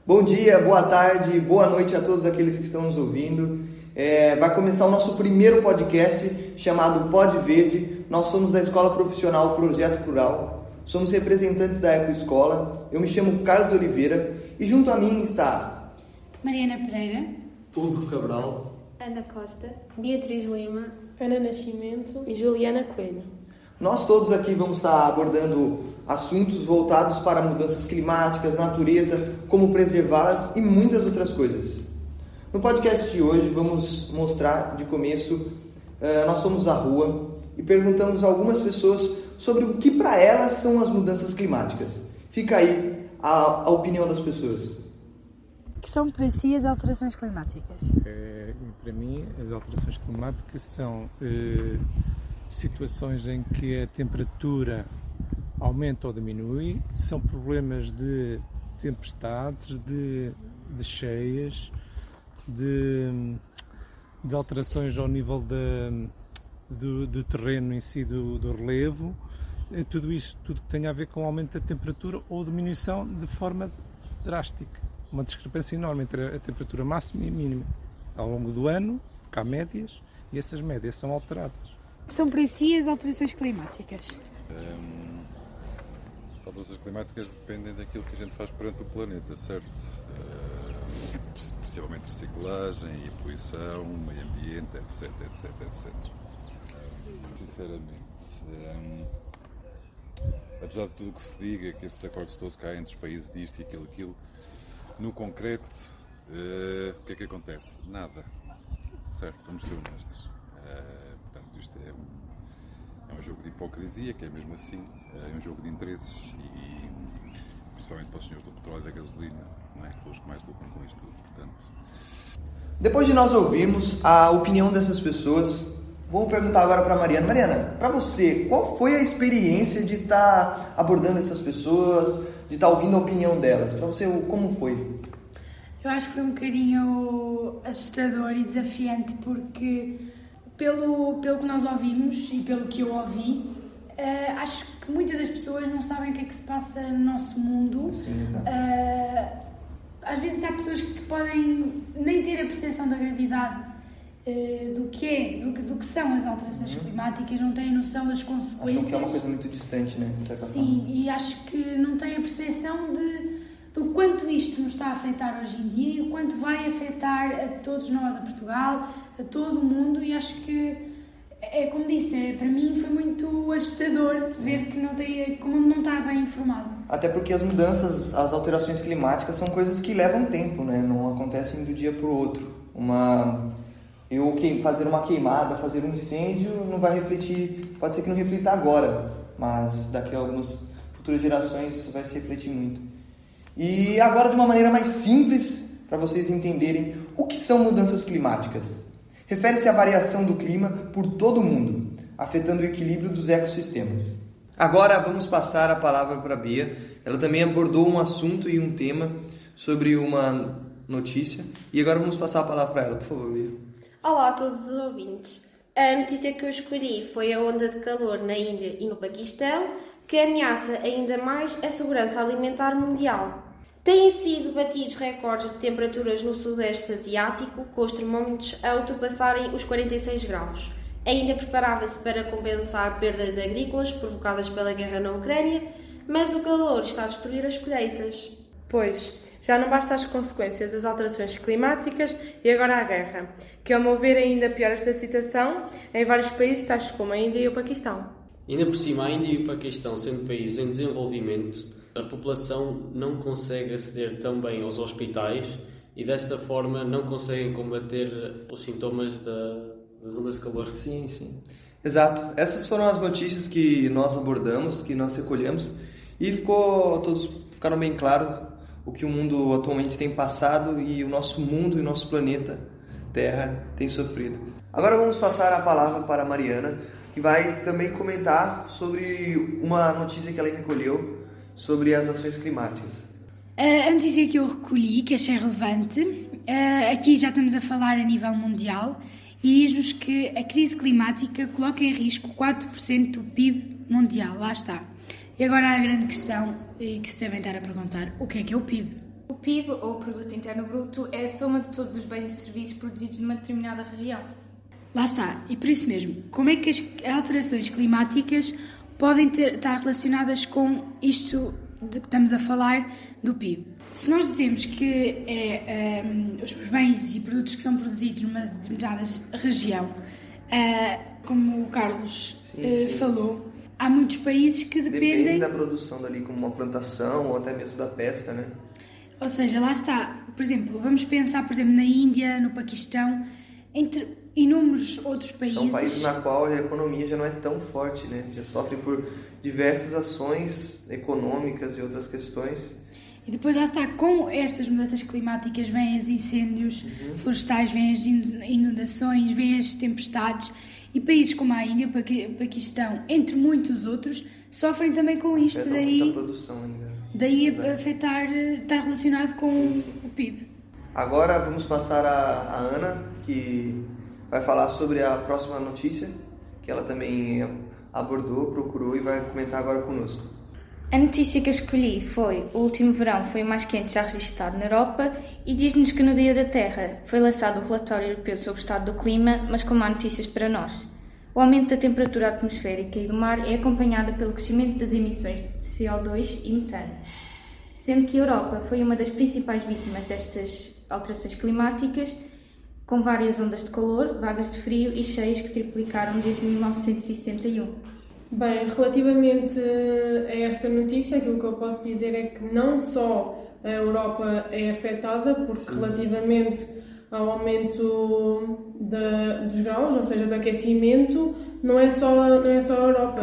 Bom dia, boa tarde, boa noite a todos aqueles que estão nos ouvindo. Vai começar o nosso primeiro podcast chamado Pod Verde. Nós somos da Escola Profissional Projeto Plural. Somos representantes da Ecoescola. Eu me chamo Carlos Oliveira e junto a mim está Mariana Pereira, Hugo Cabral, Ana Costa, Beatriz Lima, Ana Nascimento e Juliana Coelho. Nós todos aqui vamos estar abordando assuntos voltados para mudanças climáticas, natureza, como preservá-las e muitas outras coisas. No podcast de hoje vamos mostrar de começo, nós fomos à rua e perguntamos a algumas pessoas sobre o que para elas são as mudanças climáticas. Fica aí a opinião das pessoas. que são para si as alterações climáticas? Para mim, as alterações climáticas são situações em que a temperatura aumenta ou diminui, são problemas de tempestades, de cheias, de alterações ao nível do terreno em si, do relevo, tudo isso, tudo que tem a ver com o aumento da temperatura ou diminuição de forma drástica. Uma discrepância enorme entre a temperatura máxima e mínima. Ao longo do ano, porque há médias, e essas médias são alteradas. Que são para si as alterações climáticas? As alterações climáticas dependem daquilo que a gente faz perante o planeta, certo? Principalmente reciclagem e poluição, meio ambiente, etc. Sinceramente, apesar de tudo o que se diga, que esses acordos todos caem entre os países disto e aquilo, no concreto, o que é que acontece? Nada, certo? Vamos ser honestos. Portanto, isto é um jogo de hipocrisia, que é mesmo assim, é um jogo de interesses e principalmente para os senhores do petróleo e da gasolina, não é? Que são os que mais lucram com isto tudo, portanto. Depois de nós ouvirmos a opinião dessas pessoas, vou perguntar agora para a Mariana. Mariana, para você, qual foi a experiência de estar abordando essas pessoas, de estar ouvindo a opinião delas? Para você, como foi? Eu acho que foi um bocadinho assustador e desafiante, porque pelo que nós ouvimos e pelo que eu ouvi, acho que muitas das pessoas não sabem o que é que se passa no nosso mundo. Sim, exato. Às vezes há pessoas que podem nem ter a percepção da gravidade do que são as alterações climáticas, não têm noção das consequências. Acham que é uma coisa muito distante, né? De certa forma. Sim, e acho que não têm a percepção do quanto isto nos está a afetar hoje em dia e o quanto vai afetar a todos nós, a Portugal, a todo o mundo, e acho que, como disse, para mim foi muito assustador ver que o mundo não está bem informado. Até porque as mudanças, as alterações climáticas são coisas que levam tempo, né? Não acontecem do dia para o outro. Fazer uma queimada, fazer um incêndio não vai refletir, pode ser que não reflita agora, mas daqui a algumas futuras gerações isso vai se refletir muito. E agora, de uma maneira mais simples, para vocês entenderem o que são mudanças climáticas. Refere-se à variação do clima por todo o mundo, afetando o equilíbrio dos ecossistemas. Agora vamos passar a palavra para a Bia. Ela também abordou um assunto e um tema sobre uma notícia. E agora vamos passar a palavra para ela, por favor, Bia. Olá a todos os ouvintes. A notícia que eu escolhi foi a onda de calor na Índia e no Paquistão, que ameaça ainda mais a segurança alimentar mundial. Têm sido batidos recordes de temperaturas no Sudeste Asiático, com os termómetros a ultrapassarem os 46 graus. A Índia preparava-se para compensar perdas agrícolas provocadas pela guerra na Ucrânia, mas o calor está a destruir as colheitas. Pois, já não basta as consequências das alterações climáticas e agora a guerra, que ao meu ver ainda piora esta situação em vários países tais como a Índia e o Paquistão. Ainda por cima, a Índia e o Paquistão, sendo países em desenvolvimento, a população não consegue aceder tão bem aos hospitais e desta forma não conseguem combater os sintomas das ondas de calor. Sim. Exato. Essas foram as notícias que nós abordamos, que nós recolhemos, e todos ficaram bem claro o que o mundo atualmente tem passado e o nosso mundo e o nosso planeta Terra tem sofrido. Agora vamos passar a palavra para a Mariana, que vai também comentar sobre uma notícia que ela recolheu sobre as ações climáticas. A notícia que eu recolhi, que achei relevante, aqui já estamos a falar a nível mundial, e diz-nos que a crise climática coloca em risco 4% do PIB mundial. Lá está. E agora há a grande questão que se devem estar a perguntar: o que é o PIB? O PIB, ou Produto Interno Bruto, é a soma de todos os bens e serviços produzidos numa determinada região. Lá está, e por isso mesmo, como é que as alterações climáticas podem estar relacionadas com isto de que estamos a falar do PIB? Se nós dizemos que os bens e produtos que são produzidos numa determinada região, como o Carlos falou, há muitos países que dependem... Depende da produção dali, como uma plantação ou até mesmo da pesca, né? Ou seja, lá está. Por exemplo, vamos pensar, por exemplo, na Índia, no Paquistão, entre inúmeros outros países... São países na qual a economia já não é tão forte, né? Já sofre por diversas ações econômicas e outras questões. E depois, lá está, com estas mudanças climáticas vêm os incêndios florestais, vêm as inundações, vêm as tempestades... E países como a Índia, o Paquistão, entre muitos outros, sofrem também com isto. Muita produção ainda. Daí afetar, estar relacionado com o PIB. Agora vamos passar a Ana, que vai falar sobre a próxima notícia, que ela também abordou, procurou e vai comentar agora conosco. A notícia que eu escolhi foi: o último verão foi o mais quente já registrado na Europa, e diz-nos que no Dia da Terra foi lançado o relatório europeu sobre o estado do clima, mas com má notícias para nós. O aumento da temperatura atmosférica e do mar é acompanhado pelo crescimento das emissões de CO2 e metano, sendo que a Europa foi uma das principais vítimas destas alterações climáticas, com várias ondas de calor, vagas de frio e cheias que triplicaram desde 1971. Bem, relativamente a esta notícia, aquilo que eu posso dizer é que não só a Europa é afetada, porque relativamente ao aumento dos graus, ou seja, do aquecimento, não é só a Europa.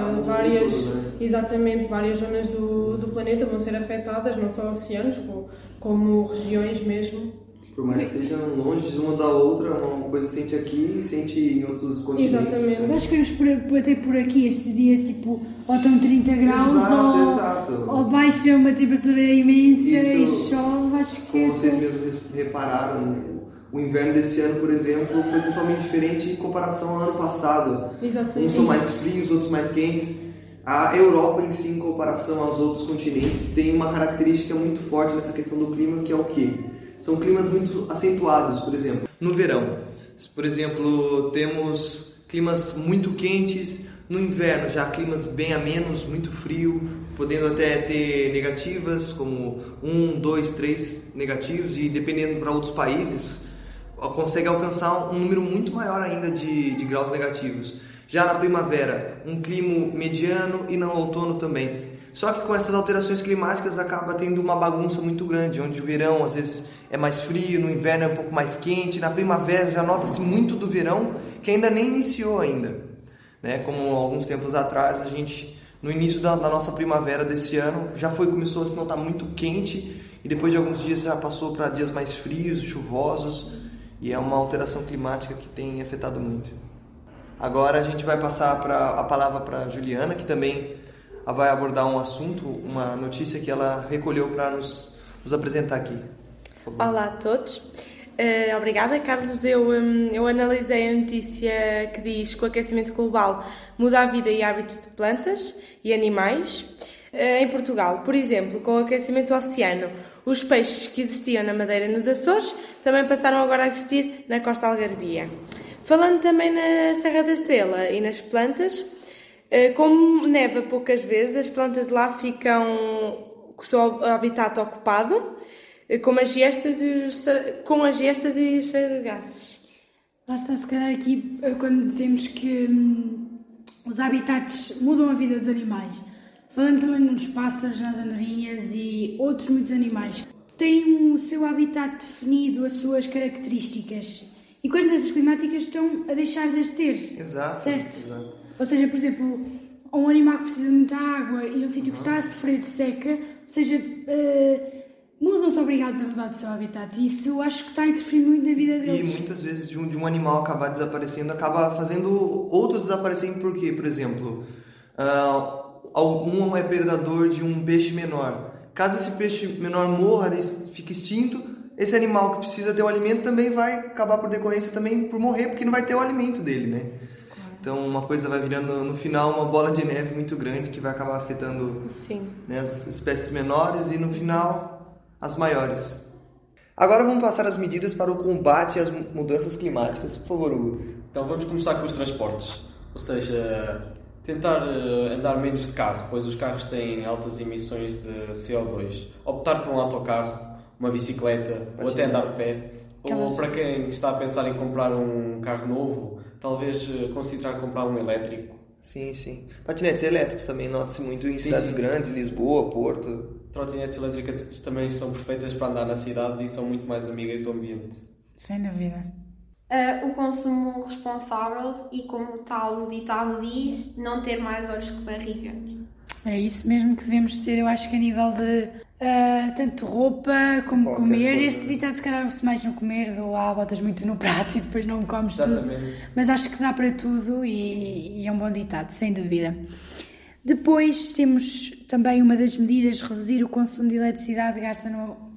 Exatamente, várias zonas do planeta vão ser afetadas, não só oceanos, como regiões mesmo. Por mais que sejam longe uma da outra, uma coisa sente aqui e sente em outros continentes. Exatamente. Acho que vamos bater por aqui estes dias, tipo, ou estão 30 graus, ou baixa uma temperatura imensa e chove. Acho que como vocês mesmos repararam, o inverno desse ano, por exemplo, foi totalmente diferente em comparação ao ano passado. Exatamente. Uns são mais frios, outros mais quentes. A Europa em si, em comparação aos outros continentes, tem uma característica muito forte nessa questão do clima, que é o quê? São climas muito acentuados, por exemplo. No verão, por exemplo, temos climas muito quentes. No inverno, já climas bem amenos, muito frio, podendo até ter negativas, como 1, 2, 3 negativos. E dependendo para outros países, consegue alcançar um número muito maior ainda de graus negativos. Já na primavera, um clima mediano e no outono também. Só que com essas alterações climáticas acaba tendo uma bagunça muito grande, onde o verão às vezes é mais frio, no inverno é um pouco mais quente, na primavera já nota-se muito do verão, que ainda nem iniciou ainda. Né? Como alguns tempos atrás, a gente, no início da nossa primavera desse ano, começou a se notar muito quente, e depois de alguns dias já passou para dias mais frios, chuvosos, e é uma alteração climática que tem afetado muito. Agora a gente vai passar a palavra para a Juliana, que também vai abordar um assunto, uma notícia que ela recolheu para nos apresentar aqui. Olá a todos. Obrigada, Carlos. Eu analisei a notícia que diz que o aquecimento global muda a vida e hábitos de plantas e animais em Portugal. Por exemplo, com o aquecimento do oceano, os peixes que existiam na Madeira e nos Açores também passaram agora a existir na costa algarvia. Falando também na Serra da Estrela e nas plantas, como neva poucas vezes, as plantas lá ficam com o seu habitat ocupado, com as gestas e os sargassos. Lá está, se calhar aqui, quando dizemos que os habitats mudam a vida dos animais, falando também nos pássaros, nas andorinhas e outros muitos animais, têm o seu habitat definido, as suas características, e com as mudanças climáticas estão a deixar de as ter. Exato. Certo? Exato. Ou seja, por exemplo, um animal que precisa de muita água e um sítio que está a sofrer de seca, ou seja, mudam-se obrigados a mudar do seu habitat, e isso acho que está a interferir muito na vida deles. E muitas vezes de um animal acabar desaparecendo, acaba fazendo outros desaparecerem. Por quê? Por exemplo, um é predador de um peixe menor. Caso esse peixe menor morra, fique extinto, esse animal que precisa ter o alimento também vai acabar por decorrência também por morrer, porque não vai ter o alimento dele, né? Então uma coisa vai virando no final uma bola de neve muito grande que vai acabar afetando, né, as espécies menores e no final as maiores. Agora vamos passar as medidas para o combate às mudanças climáticas. Por favor, Hugo. Então vamos começar com os transportes, ou seja, tentar andar menos de carro, pois os carros têm altas emissões de CO2. Optar por um autocarro, uma bicicleta ou até andar de pé. Ou para quem está a pensar em comprar um carro novo, talvez considerar comprar um elétrico. Sim. Patinetes elétricos também nota-se muito em cidades grandes, Lisboa, Porto. Trotinetes elétricas também são perfeitas para andar na cidade e são muito mais amigas do ambiente. Sem dúvida. O consumo responsável e, como tal o ditado diz, não ter mais olhos que barriga. É isso mesmo que devemos ter, eu acho que a nível de tanto roupa como comer. Este ditado se calhar se mais no comer, botas muito no prato e depois não comes tudo. Mas acho que dá para tudo e é um bom ditado, sem dúvida. Depois temos também uma das medidas, reduzir o consumo de eletricidade de gasta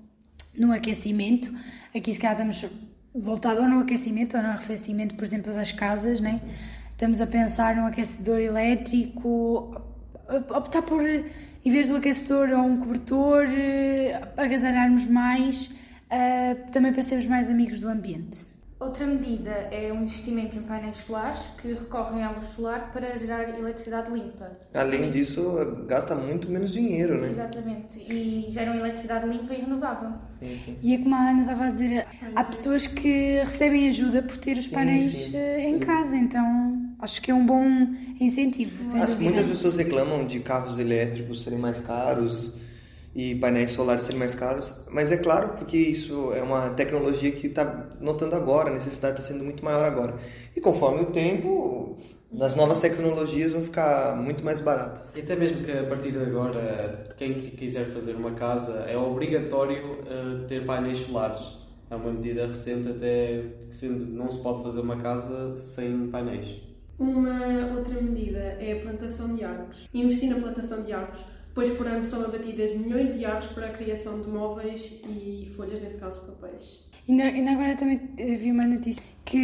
no aquecimento. Aqui se calhar estamos voltados ou no aquecimento ou no arrefecimento, por exemplo, das casas, né? Estamos a pensar num aquecedor elétrico, optar por, em vez do aquecedor ou um cobertor, agasalharmos mais, também para sermos mais amigos do ambiente. Outra medida é um investimento em painéis solares que recorrem à luz solar para gerar eletricidade limpa. Além disso, gasta muito menos dinheiro, né? Exatamente, e geram eletricidade limpa e renovável. Sim. E é como a Ana estava a dizer, há pessoas que recebem ajuda por ter os painéis em casa, então acho que é um bom incentivo, sem dúvida. Muitas pessoas reclamam de carros elétricos serem mais caros e painéis solares serem mais caros, mas é claro, porque isso é uma tecnologia que está notando agora, a necessidade está sendo muito maior agora. E conforme o tempo, as novas tecnologias vão ficar muito mais baratas. E até mesmo que a partir de agora, quem quiser fazer uma casa, é obrigatório ter painéis solares. É uma medida recente, até que não se pode fazer uma casa sem painéis. Uma outra medida é a plantação de árvores. Investir na plantação de árvores, pois por ano são abatidas milhões de árvores para a criação de móveis e folhas, neste caso papéis. Ainda agora também vi uma notícia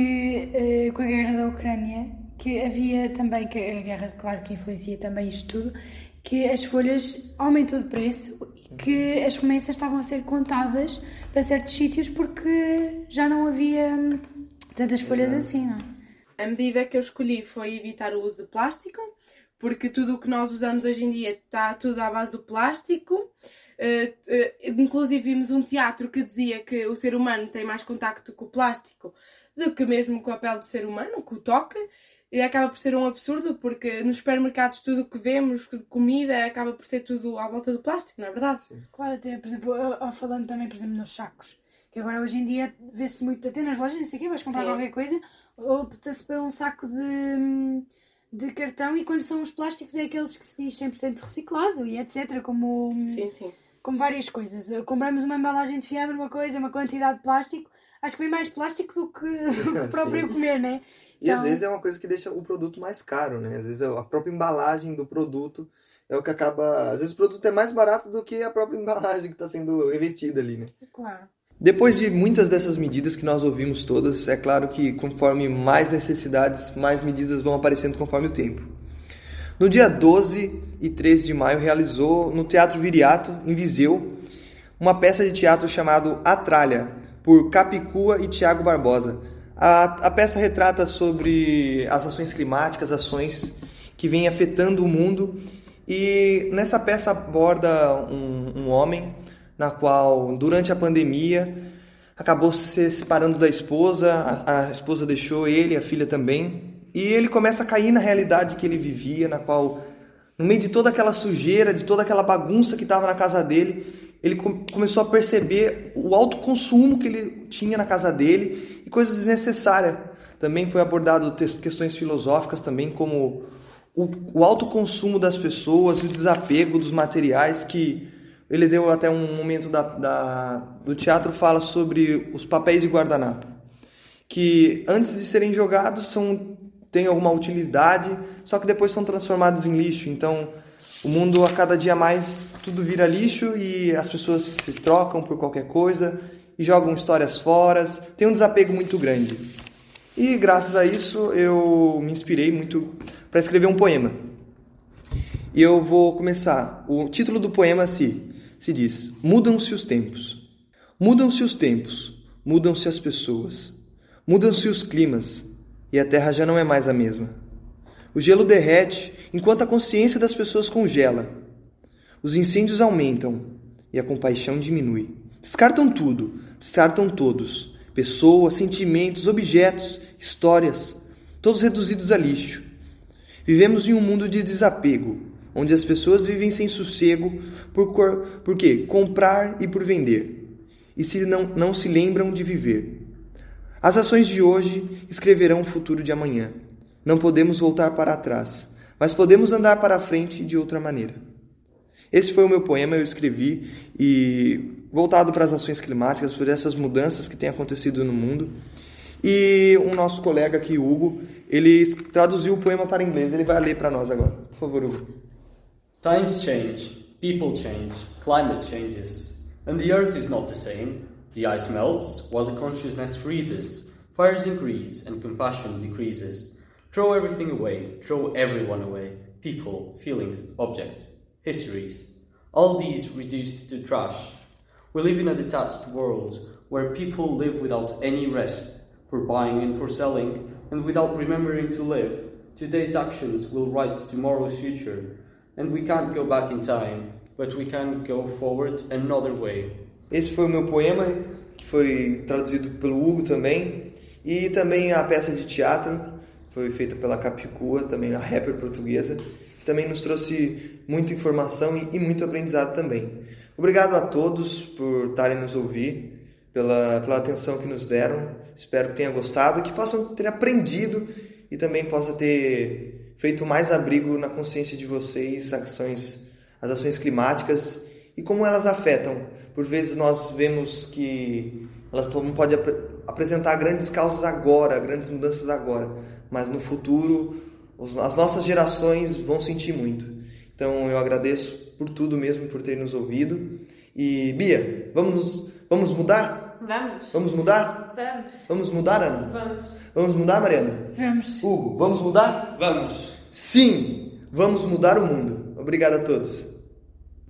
que com a guerra da Ucrânia, que havia também, que a guerra, claro que influencia também isto tudo, que as folhas aumentou de preço e que as remessas estavam a ser contadas para certos sítios porque já não havia tantas folhas assim, não é? A medida que eu escolhi foi evitar o uso de plástico, porque tudo o que nós usamos hoje em dia está tudo à base do plástico. Inclusive vimos um teatro que dizia que o ser humano tem mais contacto com o plástico do que mesmo com a pele do ser humano, com o toque. E acaba por ser um absurdo, porque nos supermercados tudo o que vemos, de comida, acaba por ser tudo à volta do plástico, não é verdade? Sim. Claro, até, por exemplo, falando também, por exemplo, nos sacos, que agora hoje em dia vê-se muito, até nas lojas, não sei o quê, vais comprar qualquer coisa, opta-se para um saco de cartão, e quando são os plásticos é aqueles que se diz 100% reciclado e etc, como várias coisas. Compramos uma embalagem de fiambre, uma quantidade de plástico, acho que vem mais plástico do que o próprio comer, né? E às vezes é uma coisa que deixa o produto mais caro, né? Às vezes a própria embalagem do produto é o que acaba... Às vezes o produto é mais barato do que a própria embalagem que está sendo investida ali, né? Claro. Depois de muitas dessas medidas que nós ouvimos todas, é claro que conforme mais necessidades, mais medidas vão aparecendo conforme o tempo. No dia 12 e 13 de maio realizou no Teatro Viriato, em Viseu, uma peça de teatro chamada A Tralha, por Capicua e Tiago Barbosa. A peça retrata sobre as ações climáticas, ações que vêm afetando o mundo, e nessa peça aborda um homem na qual, durante a pandemia, acabou se separando da esposa, a esposa deixou ele, a filha também, e ele começa a cair na realidade que ele vivia, na qual, no meio de toda aquela sujeira, de toda aquela bagunça que estava na casa dele, ele começou a perceber o alto consumo que ele tinha na casa dele e coisas desnecessárias. Também foi abordado questões filosóficas também, como o alto consumo das pessoas, o desapego dos materiais, que ele deu até um momento do teatro, fala sobre os papéis de guardanapo, que antes de serem jogados têm alguma utilidade, só que depois são transformados em lixo. Então o mundo, a cada dia mais, tudo vira lixo e as pessoas se trocam por qualquer coisa e jogam histórias fora. Tem um desapego muito grande. E graças a isso eu me inspirei muito para escrever um poema. E eu vou começar. O título do poema se diz: Mudam-se os tempos. Mudam-se os tempos, mudam-se as pessoas, mudam-se os climas, e a Terra já não é mais a mesma. O gelo derrete enquanto a consciência das pessoas congela. Os incêndios aumentam e a compaixão diminui. Descartam tudo, descartam todos, pessoas, sentimentos, objetos, histórias, todos reduzidos a lixo. Vivemos em um mundo de desapego, onde as pessoas vivem sem sossego por quê? Comprar e por vender, e não se lembram de viver. As ações de hoje escreverão o futuro de amanhã. Não podemos voltar para trás, mas podemos andar para a frente de outra maneira. Esse foi o meu poema, eu escrevi, e voltado para as ações climáticas, por essas mudanças que têm acontecido no mundo. E o nosso colega aqui, Hugo, ele traduziu o poema para inglês, ele vai ler para nós agora. Por favor, Hugo. Times change, people change, climate changes, and the earth is not the same. The ice melts while the consciousness freezes, fires increase and compassion decreases. Throw everything away, throw everyone away, people, feelings, objects, histories. All these reduced to trash. We live in a detached world where people live without any rest, for buying and for selling, and without remembering to live. Today's actions will write tomorrow's future, and we can't go back in time, but we can go forward another way. Esse foi o meu poema, que foi traduzido pelo Hugo também, e também a peça de teatro, foi feita pela Capicua, também a rapper portuguesa, que também nos trouxe muita informação e muito aprendizado também. Obrigado a todos por estarem nos ouvir, pela atenção que nos deram. Espero que tenham gostado e que possam ter aprendido e também possa ter feito mais abrigo na consciência de vocês, as ações climáticas e como elas afetam. Por vezes nós vemos que elas não podem apresentar grandes causas agora, grandes mudanças agora, mas no futuro as nossas gerações vão sentir muito. Então eu agradeço por tudo mesmo, por ter nos ouvido. E Bia, vamos mudar? Vamos. Vamos mudar? Vamos. Vamos mudar, Ana? Vamos. Vamos mudar, Mariana? Vamos. Hugo, vamos mudar? Vamos! Sim, vamos mudar o mundo. Obrigado a todos.